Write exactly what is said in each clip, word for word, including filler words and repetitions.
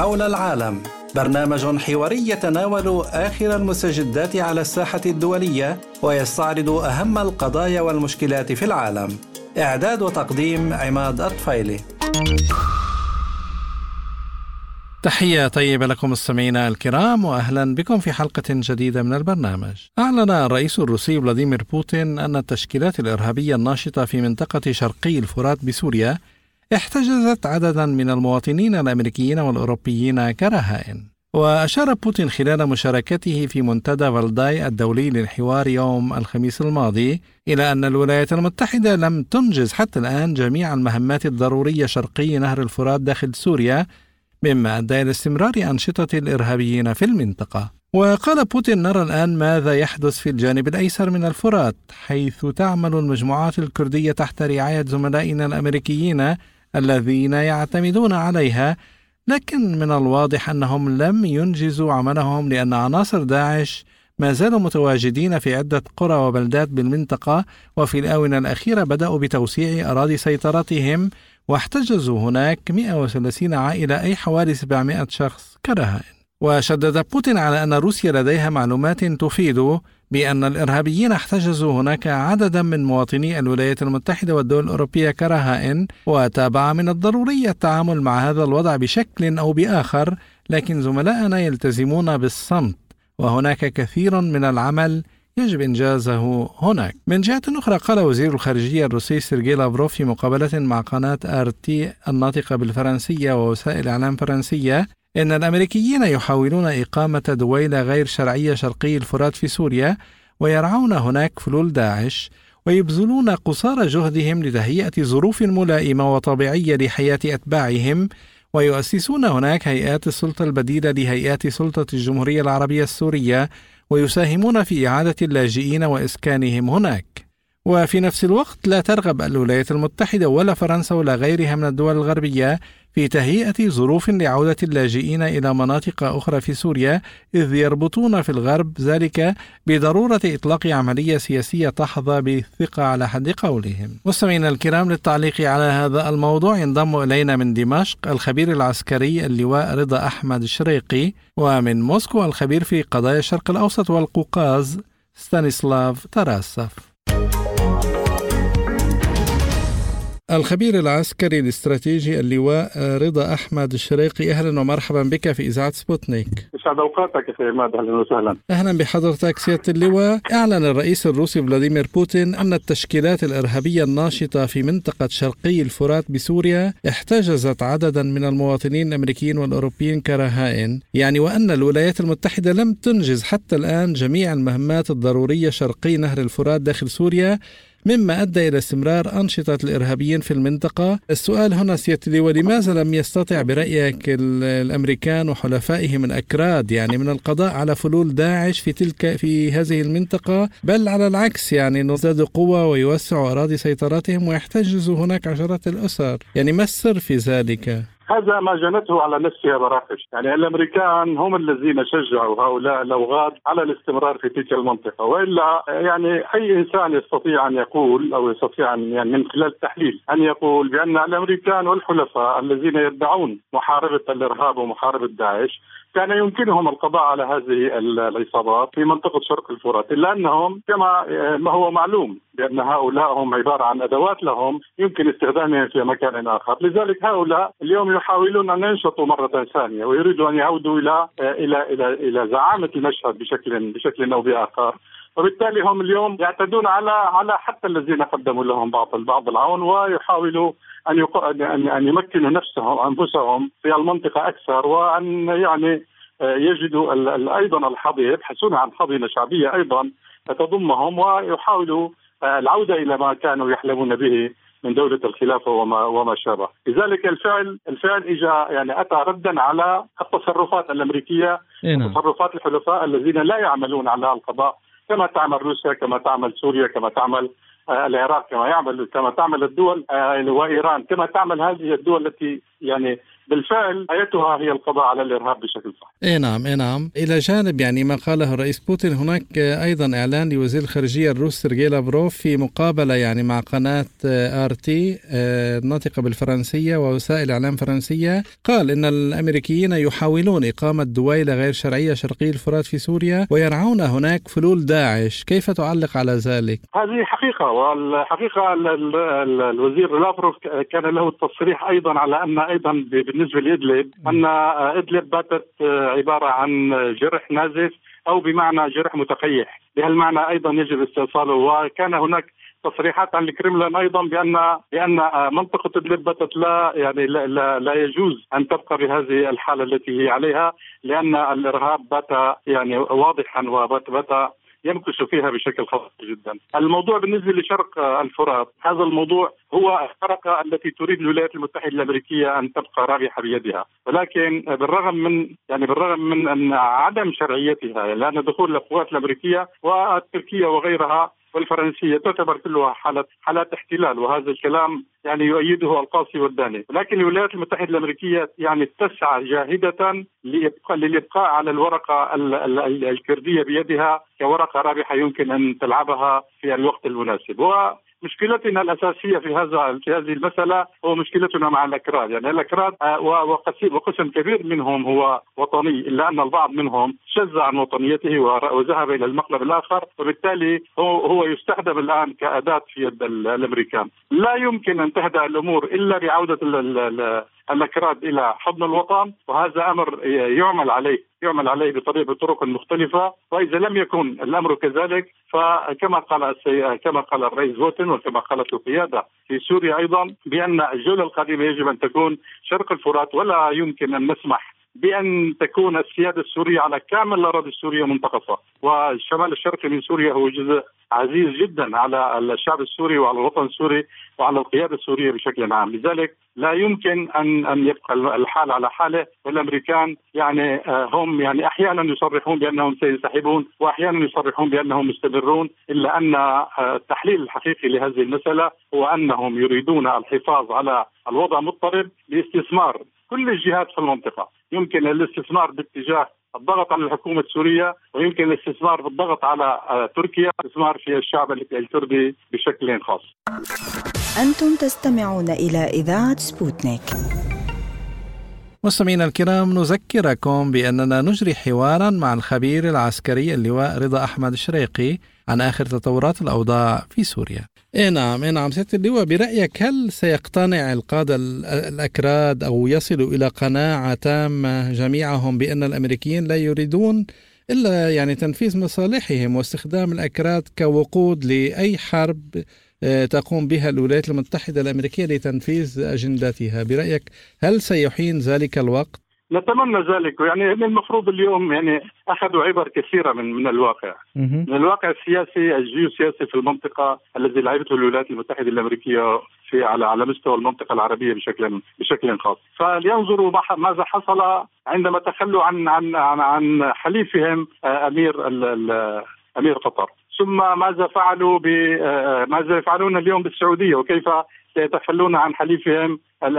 حول العالم، برنامج حواري يتناول آخر المستجدات على الساحة الدولية ويستعرض أهم القضايا والمشكلات في العالم. إعداد وتقديم عماد الطفيلي. تحية طيبة لكم مستمعينا الكرام، وأهلا بكم في حلقة جديدة من البرنامج. أعلن الرئيس الروسي فلاديمير بوتين أن التشكيلات الإرهابية الناشطة في منطقة شرقي الفرات بسوريا احتجزت عددا من المواطنين الأمريكيين والأوروبيين كرهائن. وأشار بوتين خلال مشاركته في منتدى فالداي الدولي للحوار يوم الخميس الماضي إلى أن الولايات المتحدة لم تنجز حتى الآن جميع المهمات الضرورية شرقي نهر الفرات داخل سوريا، مما أدى إلى استمرار أنشطة الإرهابيين في المنطقة. وقال بوتين: نرى الآن ماذا يحدث في الجانب الأيسر من الفرات، حيث تعمل المجموعات الكردية تحت رعاية زملائنا الأمريكيين الذين يعتمدون عليها، لكن من الواضح أنهم لم ينجزوا عملهم لأن عناصر داعش ما زالوا متواجدين في عدة قرى وبلدات بالمنطقة، وفي الآونة الأخيرة بدأوا بتوسيع أراضي سيطرتهم واحتجزوا هناك مئة وثلاثين عائلة، أي حوالي سبعمائة شخص كرهائن. وشدد بوتين على أن روسيا لديها معلومات تفيد بأن الإرهابيين احتجزوا هناك عددا من مواطني الولايات المتحدة والدول الأوروبية كرهائن، وتابع: من الضروري التعامل مع هذا الوضع بشكل أو بآخر، لكن زملائنا يلتزمون بالصمت، وهناك كثير من العمل يجب إنجازه هناك. من جهة أخرى، قال وزير الخارجية الروسي سيرجي لافروف في مقابلة مع قناة آر تي الناطقة بالفرنسية ووسائل إعلام فرنسية إن الأمريكيين يحاولون إقامة دويلة غير شرعية شرقي الفرات في سوريا، ويرعون هناك فلول داعش، ويبذلون قصارى جهدهم لتهيئة ظروف ملائمة وطبيعية لحياة أتباعهم، ويؤسسون هناك هيئات السلطة البديلة لهيئات سلطة الجمهورية العربية السورية، ويساهمون في إعادة اللاجئين وإسكانهم هناك. وفي نفس الوقت لا ترغب الولايات المتحدة ولا فرنسا ولا غيرها من الدول الغربية في تهيئة ظروف لعودة اللاجئين إلى مناطق أخرى في سوريا، إذ يربطون في الغرب ذلك بضرورة إطلاق عملية سياسية تحظى بالثقة على حد قولهم. مستمعينا الكرام، للتعليق على هذا الموضوع ينضم إلينا من دمشق الخبير العسكري اللواء رضا أحمد الشريقي، ومن موسكو الخبير في قضايا الشرق الأوسط والقوقاز ستانيسلاف تراسف. الخبير العسكري الاستراتيجي اللواء رضا أحمد الشريقي، أهلا ومرحبا بك في إذاعة سبوتنيك. يسعد أوقاتك يا عماد، أهلا وسهلا. أهلا بحضرتك سيادة اللواء. أعلن الرئيس الروسي فلاديمير بوتين أن التشكيلات الإرهابية الناشطة في منطقة شرقي الفرات بسوريا احتجزت عددا من المواطنين الأمريكيين والأوروبيين كرهائن، يعني وأن الولايات المتحدة لم تنجز حتى الآن جميع المهمات الضرورية شرقي نهر الفرات داخل سوريا، مما أدى إلى استمرار أنشطة الإرهابيين في المنطقة. السؤال هنا سيادة اللواء: لماذا لم يستطع برأيك الأمريكان وحلفائهم الأكراد يعني من القضاء على فلول داعش في تلك في هذه المنطقة، بل على العكس يعني يزدادوا قوة ويوسعوا أراضي سيطرتهم ويحتجزوا هناك عشرات الأسر؟ يعني ما السر في ذلك؟ هذا ما جنته على نفسها براقش. يعني الأمريكان هم الذين شجعوا هؤلاء الأوغاد على الاستمرار في تلك المنطقة، وإلا يعني أي إنسان يستطيع أن يقول أو يستطيع أن يعني من خلال التحليل أن يقول بأن الأمريكان والحلفاء الذين يدعون محاربة الإرهاب ومحاربة داعش كان يمكنهم القضاء على هذه العصابات في منطقة شرق الفرات، إلا أنهم كما ما هو معلوم بأن هؤلاء هم عبارة عن أدوات لهم يمكن استخدامها في مكان آخر. لذلك هؤلاء اليوم يحاولون أن ينشطوا مرة ثانية ويريدوا أن يعودوا إلى إلى إلى إلى زعامة المشهد بشكل بشكل أو بآخر، وبالتالي هم اليوم يعتدون على على حتى الذين قدموا لهم بعض بعض العون، ويحاولوا أن أن أن يمكنوا نفسهم أنفسهم في المنطقة أكثر، وأن يعني يجدوا أيضا الحظيرة، يبحثون عن حظيرة شعبية أيضا تضمهم، ويحاولوا العودة إلى ما كانوا يحلمون به من دولة الخلافة وما وما شابه. لذلك الفعل الفعل إجا يعني أتى ردا على التصرفات الأمريكية وتصرفات الحلفاء الذين لا يعملون على القضاء كما تعمل روسيا، كما تعمل سوريا، كما تعمل العراق، كما يعمل كما تعمل الدول وإيران، كما تعمل هذه الدول التي يعني بالفعل آيتها هي القضاء على الإرهاب بشكل صحيح. إيه نعم إيه نعم. إلى جانب يعني ما قاله الرئيس بوتين، هناك أيضا إعلان لوزير الخارجية الروس سيرجي لافروف في مقابلة يعني مع قناة آر تي الناطقة بالفرنسية ووسائل إعلام فرنسية، قال إن الأمريكيين يحاولون إقامة دويلة غير شرعية شرقي الفرات في سوريا ويرعون هناك فلول داعش. كيف تعلق على ذلك؟ هذه حقيقة، والحقيقة الوزير لافروف كان له التصريح أيضا على أن أيضا بالنسبة لإدلب أن إدلب باتت عبارة عن جرح نازف أو بمعنى جرح متقيح، بهالمعنى أيضا يجب استئصاله. وكان هناك تصريحات عن الكرملين أيضا بأن بأن منطقة إدلب باتت لا يعني لا, لا, لا يجوز أن تبقى بهذه الحالة التي هي عليها، لأن الإرهاب بات يعني واضحا وبات بات يمكث فيها بشكل خاص جدا. الموضوع بالنسبة لشرق الفرات، هذا الموضوع هو الحركة التي تريد الولايات المتحدة الأمريكية أن تبقى رابحة بيدها، ولكن بالرغم من يعني بالرغم من أن عدم شرعيتها، لأن دخول القوات الأمريكية والتركية وغيرها والفرنسية تعتبر كلها حالات حالات احتلال، وهذا الكلام يعني يؤيده القاسي والداني. لكن الولايات المتحدة الأمريكية يعني تسعى جاهدة للإبقاء على الورقة الكردية بيدها كورقة رابحة يمكن أن تلعبها في الوقت المناسب. ومشكلتنا الأساسية في هذا في هذه المسألة هو مشكلتنا مع الأكراد. يعني الأكراد وقسم كبير منهم هو وطني، إلا أن البعض منهم شذ عن وطنيته وذهب إلى المقلب الآخر، وبالتالي هو هو يستخدم الآن كأداة في يد الأمريكان. لا يمكن أن تهدأ الأمور إلا بعودة الأكراد إلى حضن الوطن، وهذا أمر يعمل عليه يعمل عليه بطريقة بطرق مختلفة. وإذا لم يكن الأمر كذلك فكما قال كما قال الرئيس بوتين وكما قالت القيادة في سوريا أيضا بأن الجولة القادمة يجب أن تكون شرق الفرات، ولا يمكن أن نسمح بأن تكون السيادة السورية على كامل الأراضي السورية منتقصة. والشمال الشرقي من سوريا هو جزء عزيز جدا على الشعب السوري وعلى الوطن السوري وعلى القيادة السورية بشكل عام. لذلك لا يمكن أن أن يبقى الحال على حاله. والأمريكان يعني هم يعني أحيانا يصرحون بأنهم سينسحبون وأحيانا يصرحون بأنهم مستمرون، إلا أن التحليل الحقيقي لهذه المسألة هو أنهم يريدون الحفاظ على الوضع مضطرب باستثمار كل الجهات في المنطقة. يمكن الاستثمار باتجاه الضغط على الحكومة السورية، ويمكن الاستثمار بالضغط على تركيا، الاستثمار في الشعب الكردي بشكل خاص. أنتم تستمعون إلى إذاعة سبوتنيك. مستمعينا الكرام، نذكركم بأننا نجري حوارا مع الخبير العسكري اللواء رضا أحمد الشريقي عن آخر تطورات الأوضاع في سوريا. إيه نعم إيه نعم سيادة اللواء، برأيك هل سيقتنع القادة الأكراد أو يصلوا إلى قناعة تامة جميعهم بأن الأمريكيين لا يريدون إلا يعني تنفيذ مصالحهم واستخدام الأكراد كوقود لأي حرب تقوم بها الولايات المتحدة الأمريكية لتنفيذ أجندتها؟ برأيك هل سيحين ذلك الوقت؟ نتمنى ذلك. يعني المفروض اليوم يعني أخذوا عبر كثيرة من من الواقع من الواقع السياسي الجيوسياسي في المنطقة الذي لعبته الولايات المتحدة الأمريكية في على على مستوى المنطقة العربية بشكل بشكل خاص. فلينظروا ماذا حصل عندما تخلوا عن عن عن, عن حليفهم أمير أمير قطر، ثم ماذا فعلوا ماذا يفعلون اليوم بالسعودية، وكيف سيتخلون عن حليفهم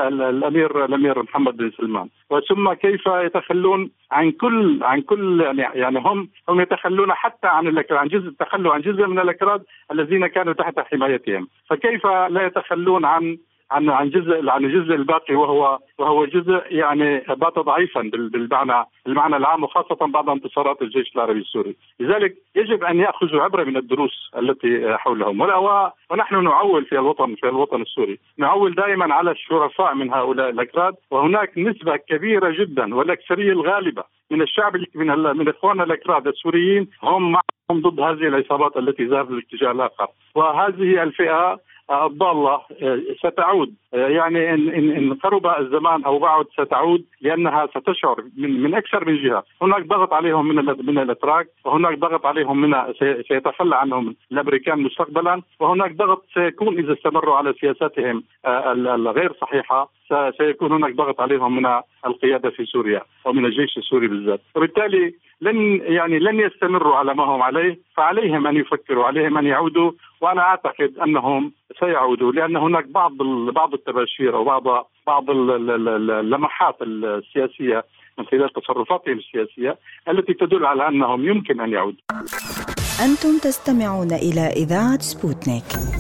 الأمير الأمير محمد بن سلمان، وثم كيف يتخلون عن كل عن كل يعني هم هم يتخلون حتى عن الأكراد، عن جزء تخلوا عن جزء من الأكراد الذين كانوا تحت حمايتهم، فكيف لا يتخلون عن عن عن جزء عن الجزء الباقي وهو وهو جزء يعني بات ضعيفا بالمعنى المعنى العام، وخاصة بعد انتصارات الجيش العربي السوري. لذلك يجب أن يأخذوا عبرة من الدروس التي حولهم. ونحن نعول في الوطن في الوطن السوري، نعول دائما على الشرفاء من هؤلاء الأكراد، وهناك نسبة كبيرة جدا والأكثرية الغالبة من الشعب من من إخواننا الأكراد السوريين هم معهم ضد هذه العصابات التي ذهبت للاتجاه الآخر. وهذه الفئة الضالة ستعود، يعني إن, إن قرب الزمان أو بعد ستعود، لأنها ستشعر من, من أكثر من جهة. هناك ضغط عليهم من من الأتراك، وهناك ضغط عليهم من سيتخلى عنهم الأمريكان مستقبلا، وهناك ضغط سيكون إذا استمروا على سياساتهم الغير صحيحة، سيكون هناك ضغط عليهم من القيادة في سوريا ومن الجيش السوري بالذات. وبالتالي لن يعني لن يستمروا على ما هم عليه، فعليهم أن يفكروا، عليهم أن يعودوا. وأنا أعتقد أنهم سيعودوا، لأن هناك بعض بعض التباشير أو بعض بعض اللمحات السياسية من خلال تصرفاتهم السياسية التي تدل على أنهم يمكن أن يعودوا. أنتم تستمعون إلى إذاعة سبوتنيك.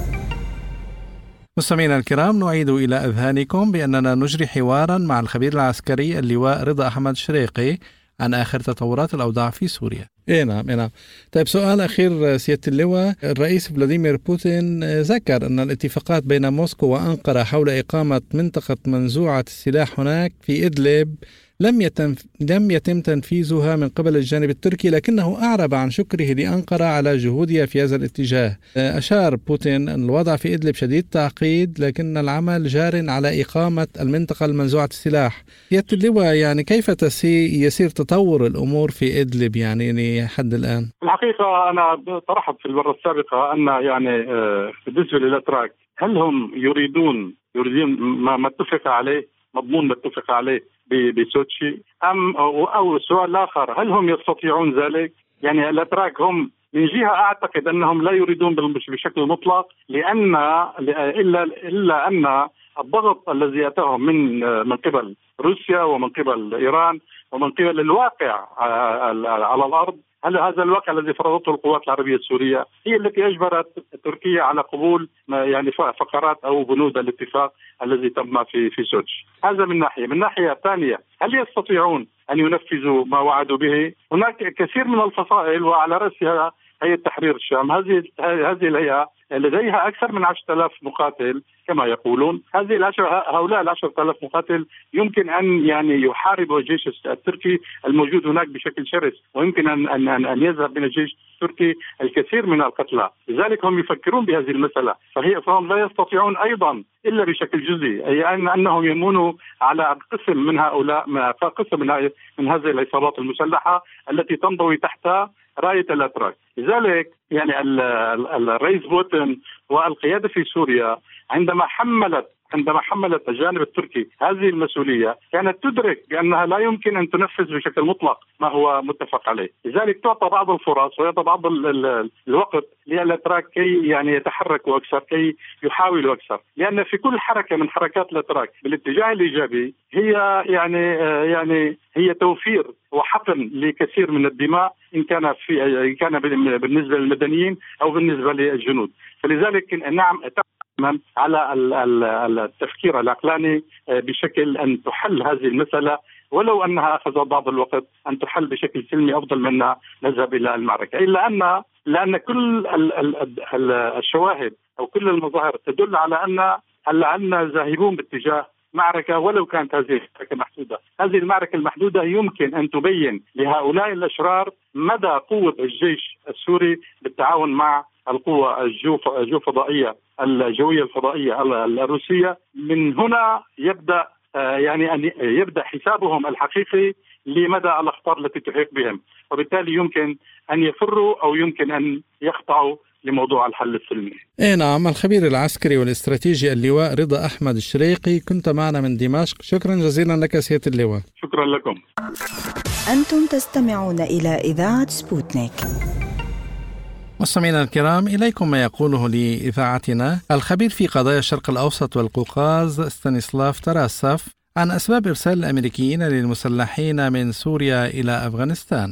مستمعينا الكرام، نعيد إلى أذهانكم بأننا نجري حوارا مع الخبير العسكري اللواء رضا أحمد شريقي عن آخر تطورات الأوضاع في سوريا. إيه نعم إيه نعم. طيب، سؤال أخير سيادة اللواء، الرئيس فلاديمير بوتين ذكر أن الاتفاقات بين موسكو وأنقرة حول إقامة منطقة منزوعة السلاح هناك في إدلب لم يتم لم يتم تنفيذها من قبل الجانب التركي، لكنه أعرب عن شكره لأنقرة على جهودها في هذا الاتجاه. أشار بوتين أن الوضع في إدلب شديد التعقيد، لكن العمل جار على إقامة المنطقة المنزوعة السلاح. سيادة اللواء، يعني كيف تسي يسير تطور الأمور في إدلب يعني لحد الآن؟ الحقيقة أنا طرحت في المرة السابقة أن يعني بالنسبة للأتراك، هل هم يريدون يريدون ما متفق عليه، مضمون متفق عليه بسوتشي، أم أو سؤال آخر، هل هم يستطيعون ذلك؟ يعني الأتراك هم من جهة أعتقد أنهم لا يريدون بشكل مطلق، لأن إلا إلا أن الضغط الذي أتاهم من من قبل روسيا ومن قبل إيران ومن قبل الواقع على الأرض، هل هذا الواقع الذي فرضته القوات العربية السورية هي التي أجبرت تركيا على قبول يعني فقرات أو بنود الاتفاق الذي تم في في سوتش. هذا من ناحية. من ناحية ثانية، هل يستطيعون أن ينفذوا ما وعدوا به؟ هناك كثير من الفصائل وعلى رأسها هيئة تحرير الشام. هذه هذه الهيئة لديها أكثر من عشرة آلاف مقاتل كما يقولون. هذه العشر هؤلاء العشرة آلاف مقاتل يمكن أن يعني يحاربوا الجيش التركي الموجود هناك بشكل شرس، ويمكن أن أن أن يذهب من الجيش التركي الكثير من القتلى. لذلك هم يفكرون بهذه المسألة، فهي فهم لا يستطيعون أيضا إلا بشكل جزئي، أي أن أنهم يمونوا على قسم من هؤلاء قسم من من هذه العصابات المسلحة التي تنضوي تحت راية الأتراك. لذلك يعني الرئيس بوتين والقيادة في سوريا عندما حملت عندما حملت الجانب التركي هذه المسؤولية كانت تدرك بأنها لا يمكن أن تنفذ بشكل مطلق ما هو متفق عليه. لذلك تعطى بعض الفرص ويعطى بعض الوقت للأتراك كي يعني يتحركوا أكثر، كي يحاولوا أكثر، لأن في كل حركة من حركات الأتراك بالاتجاه الإيجابي هي يعني يعني هي توفير وحقن لكثير من الدماء، إن كان في إن كان بالنسبة للمدنيين أو بالنسبة للجنود. فلذلك نعم على التفكير العقلاني بشكل أن تحل هذه المسألة، ولو أنها أخذت بعض الوقت، أن تحل بشكل سلمي أفضل من أن نذهب إلى المعركة. إلا أن لأن كل الشواهد أو كل المظاهر تدل على أن أن ذاهبون باتجاه معركة، ولو كانت هذه المعركة محدودة. هذه المعركة المحدودة يمكن أن تبين لهؤلاء الأشرار مدى قوة الجيش السوري بالتعاون مع القوة الجوفضائية الجوية الفضائية الروسية. من هنا يبدأ يعني أن يبدأ حسابهم الحقيقي لمدى الأخطار التي تحيق بهم، وبالتالي يمكن أن يفروا أو يمكن أن يخضعوا لموضوع الحل السلمي. إيه نعم. الخبير العسكري والاستراتيجي اللواء رضا أحمد الشريقي، كنت معنا من دمشق. شكرا جزيلا لك سيادة اللواء. شكرا لكم. أنتم تستمعون إلى إذاعة سبوتنيك. مستمعينا الكرام، إليكم ما يقوله لإذاعتنا الخبير في قضايا الشرق الأوسط والقوقاز ستانيسلاف تراسف عن أسباب إرسال الأمريكيين للمسلحين من سوريا إلى أفغانستان.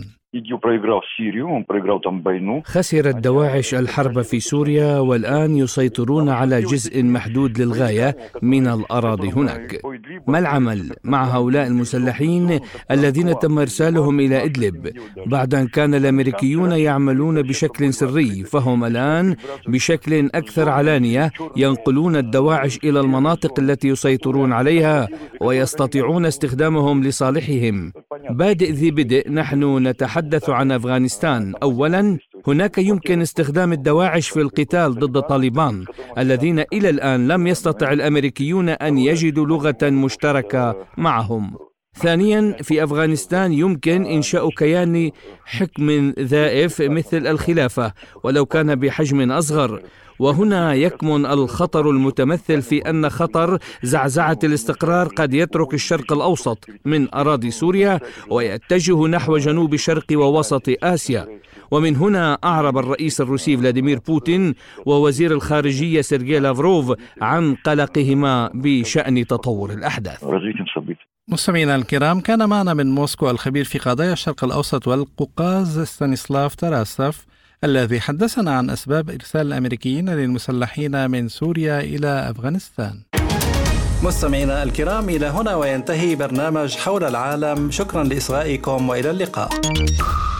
خسرت دواعش الحرب في سوريا، والآن يسيطرون على جزء محدود للغاية من الأراضي هناك. ما العمل مع هؤلاء المسلحين الذين تم إرسالهم إلى إدلب بعد أن كان الأمريكيون يعملون بشكل سري، فهم الآن بشكل أكثر علانية ينقلون الدواعش إلى المناطق التي يسيطرون عليها ويستطيعون استخدامهم لصالحهم. بادئ ذي بدء نحن نتحدث عن أفغانستان. أولا، هناك يمكن استخدام الدواعش في القتال ضد طالبان الذين إلى الآن لم يستطع الأمريكيون أن يجدوا لغة مشتركة معهم. ثانيا، في أفغانستان يمكن إنشاء كيان حكم ذائف مثل الخلافة ولو كان بحجم أصغر، وهنا يكمن الخطر المتمثل في أن خطر زعزعة الاستقرار قد يترك الشرق الأوسط من أراضي سوريا ويتجه نحو جنوب شرق ووسط آسيا. ومن هنا أعرب الرئيس الروسي فلاديمير بوتين ووزير الخارجية سيرجي لافروف عن قلقهما بشأن تطور الأحداث. مستمعينا الكرام، كان معنا من موسكو الخبير في قضايا الشرق الأوسط والقوقاز ستانيسلاف تراسف، الذي حدثنا عن أسباب إرسال الأمريكيين للمسلحين من سوريا إلى أفغانستان. مستمعينا الكرام، إلى هنا وينتهي برنامج حول العالم. شكرا لإصغائكم وإلى اللقاء.